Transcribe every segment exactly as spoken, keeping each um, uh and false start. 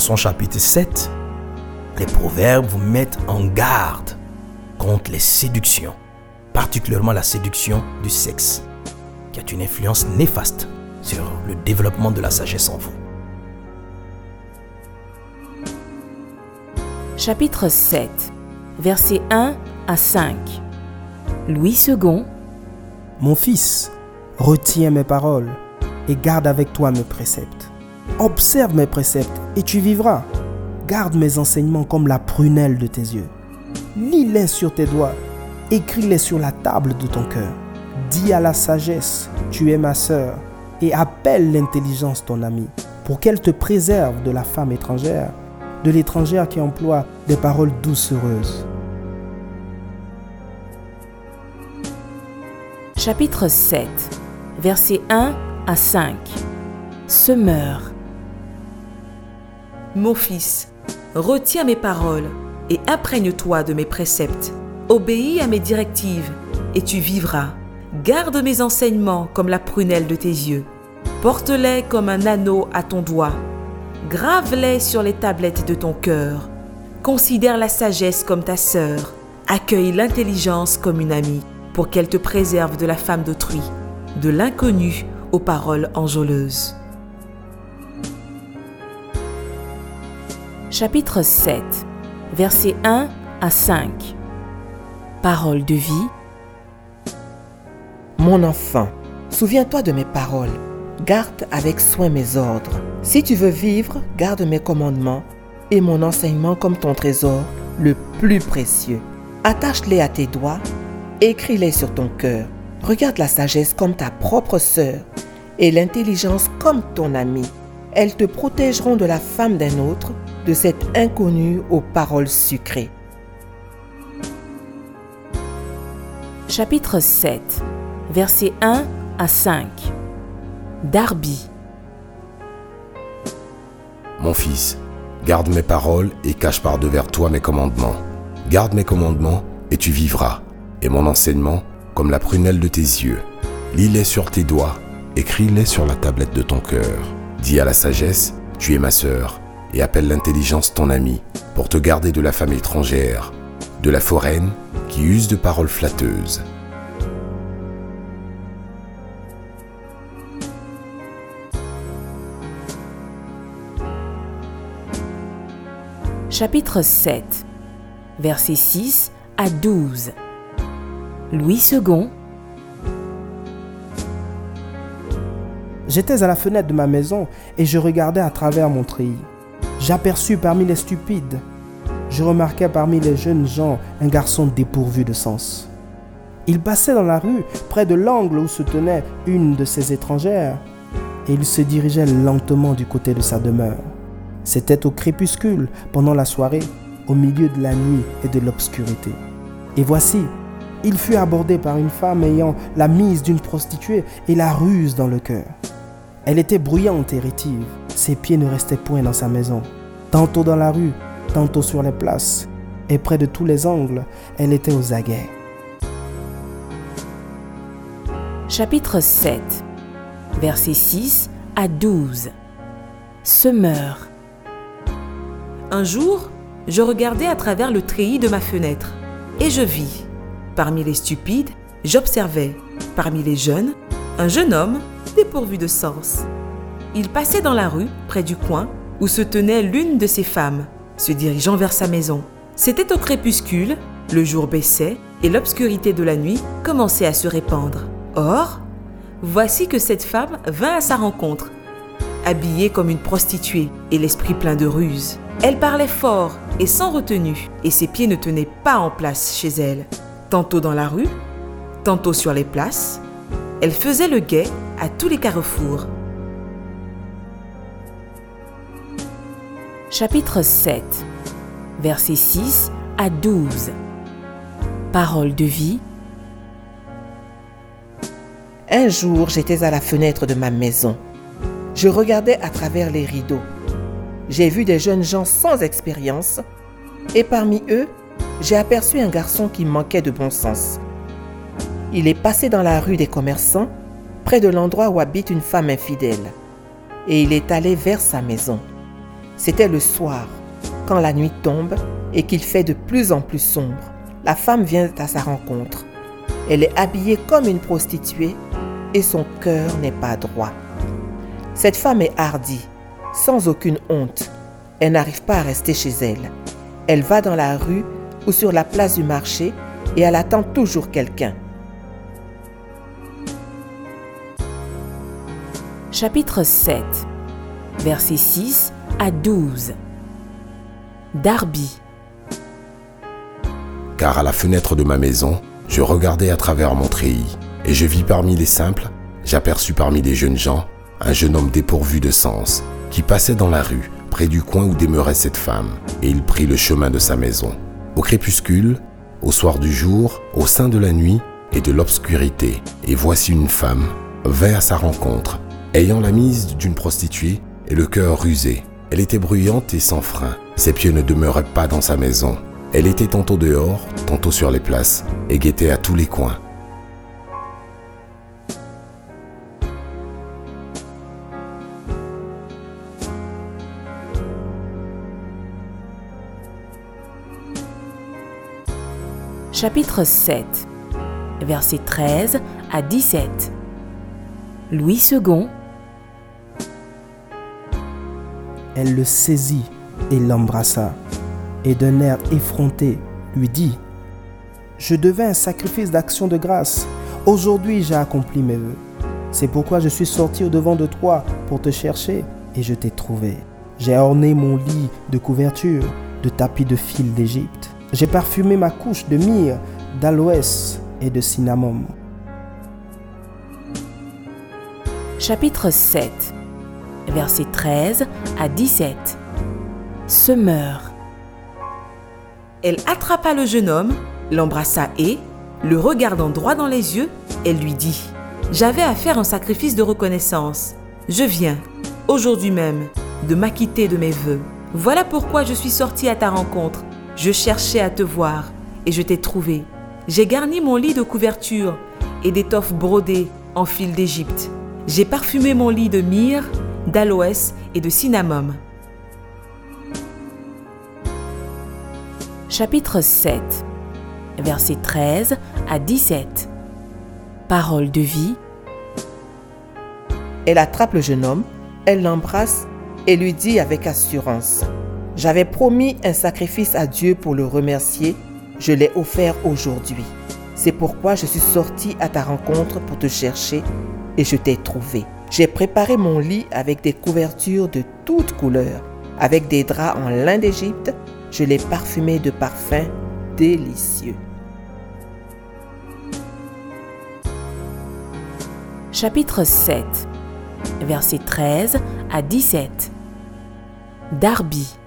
son chapitre sept, les proverbes vous mettent en garde contre les séductions, particulièrement la séduction du sexe, qui a une influence néfaste sur le développement de la sagesse en vous. Chapitre sept, versets un à cinq. Louis second. Mon fils, retiens mes paroles et garde avec toi mes préceptes. Observe mes préceptes et tu vivras. Garde mes enseignements comme la prunelle de tes yeux. Lis-les sur tes doigts, écris-les sur la table de ton cœur. Dis à la sagesse, tu es ma sœur, et appelle l'intelligence ton amie, pour qu'elle te préserve de la femme étrangère, de l'étrangère qui emploie des paroles doucereuses. Chapitre sept, versets un à cinq. Semeur. Mon fils, retiens mes paroles et imprègne-toi de mes préceptes. Obéis à mes directives et tu vivras. Garde mes enseignements comme la prunelle de tes yeux. Porte-les comme un anneau à ton doigt. Grave-les sur les tablettes de ton cœur. Considère la sagesse comme ta sœur. Accueille l'intelligence comme une amie pour qu'elle te préserve de la femme d'autrui, de l'inconnu aux paroles enjôleuses. Chapitre sept, versets un à cinq. Paroles de vie. Mon enfant, souviens-toi de mes paroles. Garde avec soin mes ordres. Si tu veux vivre, garde mes commandements et mon enseignement comme ton trésor le plus précieux. Attache-les à tes doigts, écris-les sur ton cœur. Regarde la sagesse comme ta propre sœur et l'intelligence comme ton amie. Elles te protégeront de la femme d'un autre, de cet inconnu aux paroles sucrées. Chapitre sept, versets un à cinq. Darby. Mon fils, garde mes paroles et cache par-devers toi mes commandements. Garde mes commandements et tu vivras, et mon enseignement comme la prunelle de tes yeux. Lis-les sur tes doigts, écris-les sur la tablette de ton cœur. Dis à la sagesse, tu es ma sœur, et appelle l'intelligence ton amie, pour te garder de la femme étrangère, de la foraine qui use de paroles flatteuses. Chapitre sept, versets six à douze. Louis second. J'étais à la fenêtre de ma maison et je regardais à travers mon treillis. J'aperçus parmi les stupides, je remarquai parmi les jeunes gens un garçon dépourvu de sens. Il passait dans la rue, près de l'angle où se tenait une de ces étrangères, et il se dirigeait lentement du côté de sa demeure. C'était au crépuscule, pendant la soirée, au milieu de la nuit et de l'obscurité. Et voici, il fut abordé par une femme ayant la mise d'une prostituée et la ruse dans le cœur. Elle était bruyante et rétive. Ses pieds ne restaient point dans sa maison. Tantôt dans la rue, tantôt sur les places, et près de tous les angles, elle était aux aguets. Chapitre sept, versets six à douze. Semeur. Un jour, je regardais à travers le treillis de ma fenêtre, et je vis, parmi les stupides, j'observais, parmi les jeunes, un jeune homme dépourvu de sens. Il passait dans la rue, près du coin, où se tenait l'une de ses femmes, se dirigeant vers sa maison. C'était au crépuscule, le jour baissait, et l'obscurité de la nuit commençait à se répandre. Or, voici que cette femme vint à sa rencontre, habillée comme une prostituée et l'esprit plein de ruse. Elle parlait fort et sans retenue, et ses pieds ne tenaient pas en place chez elle. Tantôt dans la rue, tantôt sur les places, elle faisait le guet à tous les carrefours. Chapitre sept, versets six à douze. Paroles de vie. Un jour, j'étais à la fenêtre de ma maison. Je regardais à travers les rideaux. J'ai vu des jeunes gens sans expérience et parmi eux, j'ai aperçu un garçon qui manquait de bon sens. Il est passé dans la rue des commerçants, près de l'endroit où habite une femme infidèle, et il est allé vers sa maison. C'était le soir, quand la nuit tombe et qu'il fait de plus en plus sombre. La femme vient à sa rencontre. Elle est habillée comme une prostituée et son cœur n'est pas droit. Cette femme est hardie, sans aucune honte. Elle n'arrive pas à rester chez elle. Elle va dans la rue ou sur la place du marché et elle attend toujours quelqu'un. Chapitre sept, versets six à douze. Darby. Car à la fenêtre de ma maison, je regardais à travers mon treillis, et je vis parmi les simples, j'aperçus parmi les jeunes gens, un jeune homme dépourvu de sens, qui passait dans la rue, près du coin où demeurait cette femme, et il prit le chemin de sa maison. Au crépuscule, au soir du jour, au sein de la nuit et de l'obscurité, et voici une femme vint à sa rencontre, ayant la mise d'une prostituée et le cœur rusé. Elle était bruyante et sans frein. Ses pieds ne demeuraient pas dans sa maison. Elle était tantôt dehors, tantôt sur les places, et guettait à tous les coins. Chapitre sept, versets treize à dix-sept. Louis second. Elle le saisit et l'embrassa, et d'un air effronté lui dit : « Je devais un sacrifice d'action de grâce. Aujourd'hui j'ai accompli mes vœux. C'est pourquoi je suis sorti au-devant de toi pour te chercher, et je t'ai trouvé. J'ai orné mon lit de couverture, de tapis de fil d'Égypte. J'ai parfumé ma couche de myrrhe, d'aloès et de cinnamome. » Chapitre sept, versets treize à dix-sept. Semeur. Elle attrapa le jeune homme, l'embrassa et, le regardant droit dans les yeux, elle lui dit : « J'avais à faire un sacrifice de reconnaissance. Je viens, aujourd'hui même, de m'acquitter de mes vœux. Voilà pourquoi je suis sortie à ta rencontre. Je cherchais à te voir et je t'ai trouvé. J'ai garni mon lit de couverture et d'étoffes brodées en fil d'Égypte. J'ai parfumé mon lit de myrrhe, d'aloès et de cinnamome. » Chapitre sept, versets treize à dix-sept. Parole de vie. Elle attrape le jeune homme, elle l'embrasse et lui dit avec assurance : « J'avais promis un sacrifice à Dieu pour le remercier, je l'ai offert aujourd'hui. C'est pourquoi je suis sortie à ta rencontre pour te chercher et je t'ai trouvé. J'ai préparé mon lit avec des couvertures de toutes couleurs, avec des draps en lin d'Égypte, je l'ai parfumé de parfums délicieux. » Chapitre sept, versets treize à dix-sept. Darby.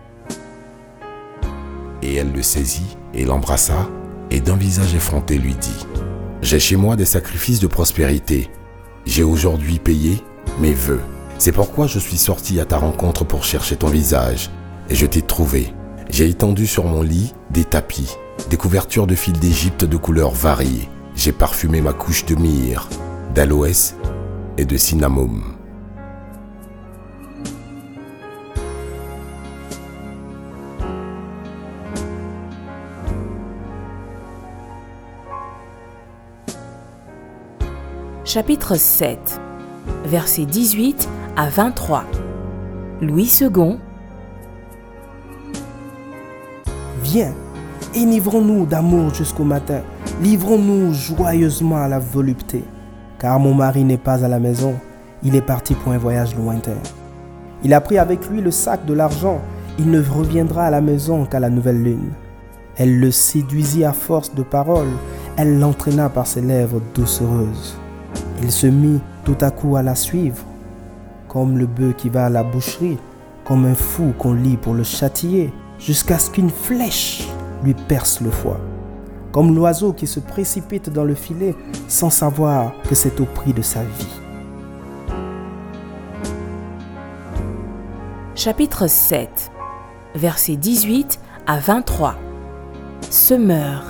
Et elle le saisit et l'embrassa, et d'un visage effronté lui dit : « J'ai chez moi des sacrifices de prospérité. J'ai aujourd'hui payé mes vœux. C'est pourquoi je suis sorti à ta rencontre pour chercher ton visage, et je t'ai trouvé. J'ai étendu sur mon lit des tapis, des couvertures de fil d'Égypte de couleurs variées. J'ai parfumé ma couche de myrrhe, d'aloès et de cinnamome. » Chapitre sept, versets dix-huit à vingt-trois. Louis second. Viens, enivrons-nous d'amour jusqu'au matin. Livrons-nous joyeusement à la volupté. Car mon mari n'est pas à la maison. Il est parti pour un voyage lointain. Il a pris avec lui le sac de l'argent. Il ne reviendra à la maison qu'à la nouvelle lune. Elle le séduisit à force de paroles. Elle l'entraîna par ses lèvres doucereuses. Il se mit tout à coup à la suivre, comme le bœuf qui va à la boucherie, comme un fou qu'on lie pour le châtier, jusqu'à ce qu'une flèche lui perce le foie, comme l'oiseau qui se précipite dans le filet sans savoir que c'est au prix de sa vie. Chapitre sept, versets dix-huit à vingt-trois. Semeur.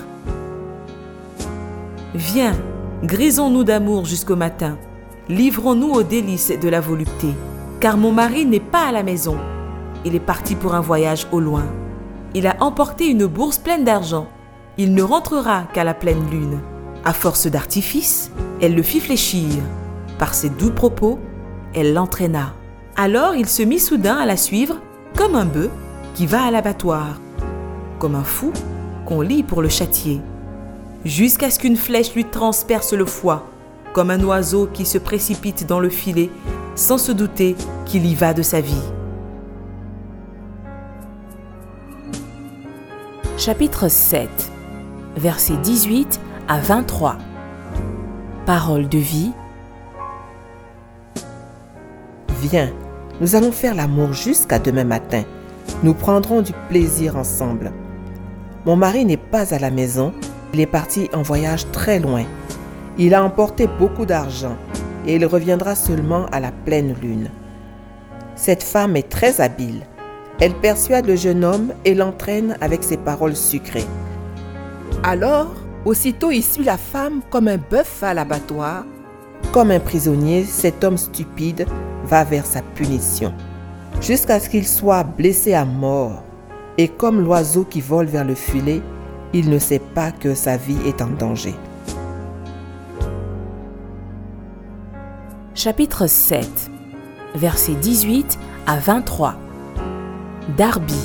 Viens, grisons-nous d'amour jusqu'au matin. Livrons-nous aux délices de la volupté, car mon mari n'est pas à la maison. il est parti pour un voyage au loin. Il a emporté une bourse pleine d'argent. Il ne rentrera qu'à la pleine lune. À force d'artifice, elle le fit fléchir. Par ses doux propos, elle l'entraîna. Alors il se mit soudain à la suivre comme un bœuf qui va à l'abattoir, comme un fou qu'on lie pour le châtier, jusqu'à ce qu'une flèche lui transperce le foie, comme un oiseau qui se précipite dans le filet sans se douter qu'il y va de sa vie. Chapitre sept, versets dix-huit à vingt-trois. Parole de vie. Viens, nous allons faire l'amour jusqu'à demain matin. Nous prendrons du plaisir ensemble. Mon mari n'est pas à la maison. Il est parti en voyage très loin. Il a emporté beaucoup d'argent et il reviendra seulement à la pleine lune. Cette femme est très habile. Elle persuade le jeune homme et l'entraîne avec ses paroles sucrées. Alors, aussitôt il suit la femme comme un bœuf à l'abattoir. Comme un prisonnier, cet homme stupide va vers sa punition, jusqu'à ce qu'il soit blessé à mort. Et comme l'oiseau qui vole vers le filet, il ne sait pas que sa vie est en danger. Chapitre sept, versets dix-huit à vingt-trois. Darby.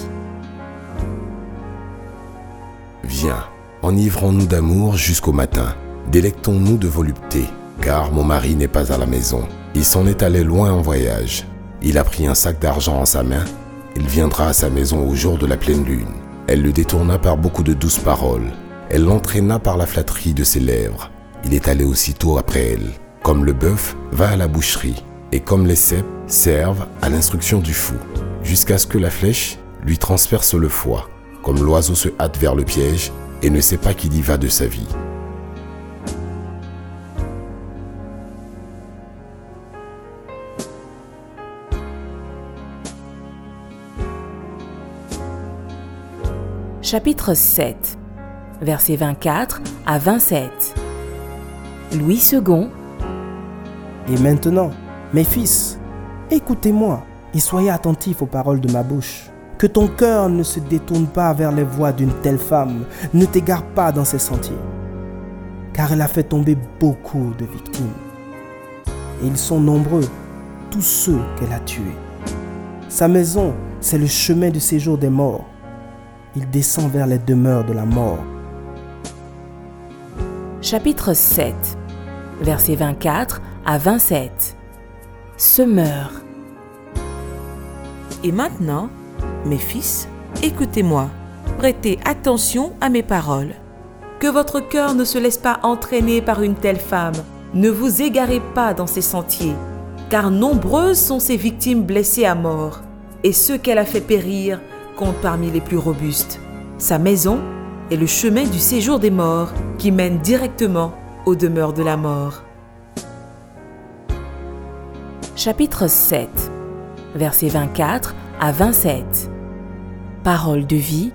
Viens, enivrons-nous d'amour jusqu'au matin. Délectons-nous de volupté, car mon mari n'est pas à la maison. Il s'en est allé loin en voyage. Il a pris un sac d'argent en sa main. Il viendra à sa maison au jour de la pleine lune. Elle le détourna par beaucoup de douces paroles. Elle l'entraîna par la flatterie de ses lèvres. Il est allé aussitôt après elle. Comme le bœuf va à la boucherie, et comme les cèpes servent à l'instruction du fou, jusqu'à ce que la flèche lui transperce le foie, comme l'oiseau se hâte vers le piège et ne sait pas qu'il y va de sa vie. Chapitre sept, versets vingt-quatre à vingt-sept. Louis second. Et maintenant, mes fils, écoutez-moi et soyez attentifs aux paroles de ma bouche. Que ton cœur ne se détourne pas vers les voies d'une telle femme, ne t'égare pas dans ses sentiers, car elle a fait tomber beaucoup de victimes. Et ils sont nombreux, tous ceux qu'elle a tués. Sa maison, c'est le chemin du séjour des morts. Il descend vers les demeures de la mort. Chapitre sept, versets vingt-quatre à vingt-sept. Semeur. Et maintenant, mes fils, écoutez-moi, prêtez attention à mes paroles. Que votre cœur ne se laisse pas entraîner par une telle femme. Ne vous égarez pas dans ses sentiers, car nombreuses sont ses victimes blessées à mort, et ceux qu'elle a fait périr comptent parmi les plus robustes. Sa maison est le chemin du séjour des morts qui mène directement aux demeures de la mort. Chapitre sept, versets vingt-quatre à vingt-sept. Parole de vie.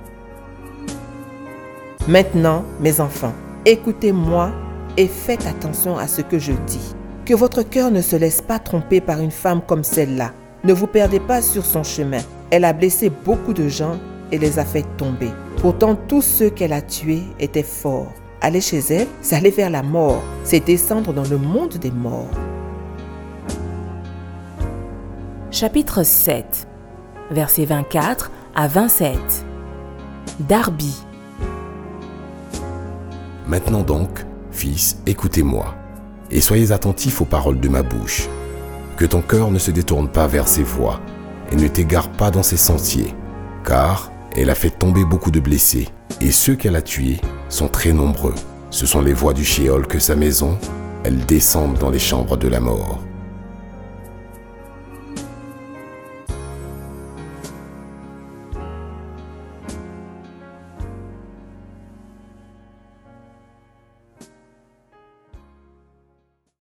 Maintenant, mes enfants, écoutez-moi et faites attention à ce que je dis. Que votre cœur ne se laisse pas tromper par une femme comme celle-là. Ne vous perdez pas sur son chemin. Elle a blessé beaucoup de gens et les a fait tomber. Pourtant, tous ceux qu'elle a tués étaient forts. Aller chez elle, c'est aller vers la mort. C'est descendre dans le monde des morts. Chapitre sept, versets vingt-quatre à vingt-sept. Darby. Maintenant donc, fils, écoutez-moi, et soyez attentifs aux paroles de ma bouche. Que ton cœur ne se détourne pas vers ses voies, et ne t'égare pas dans ses sentiers, car elle a fait tomber beaucoup de blessés, et ceux qu'elle a tués sont très nombreux. Ce sont les voies du Sheol que sa maison, elles descendent dans les chambres de la mort.